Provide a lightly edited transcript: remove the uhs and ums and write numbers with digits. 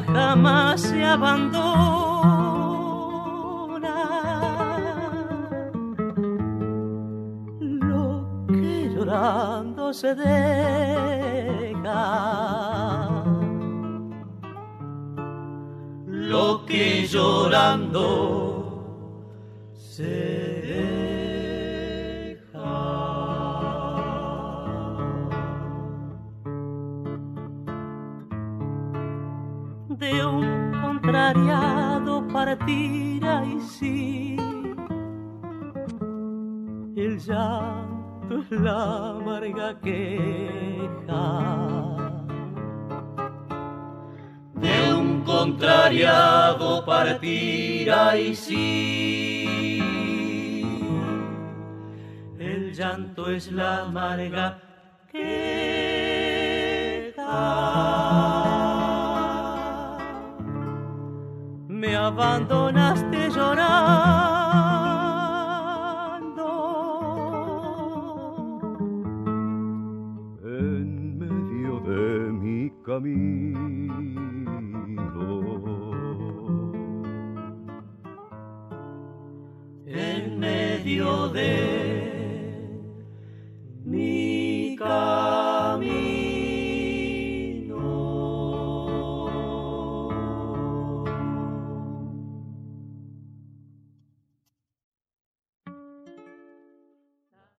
jamás se abandona. Lo que llorando se deja, lo que llorando se deja. De un contrariado partir, ay sí, el llanto es la amarga queja. De un contrariado partir, ay sí, el llanto es la amarga queja. Me abandonaste llorando en medio de mi camino, en medio de mi camino.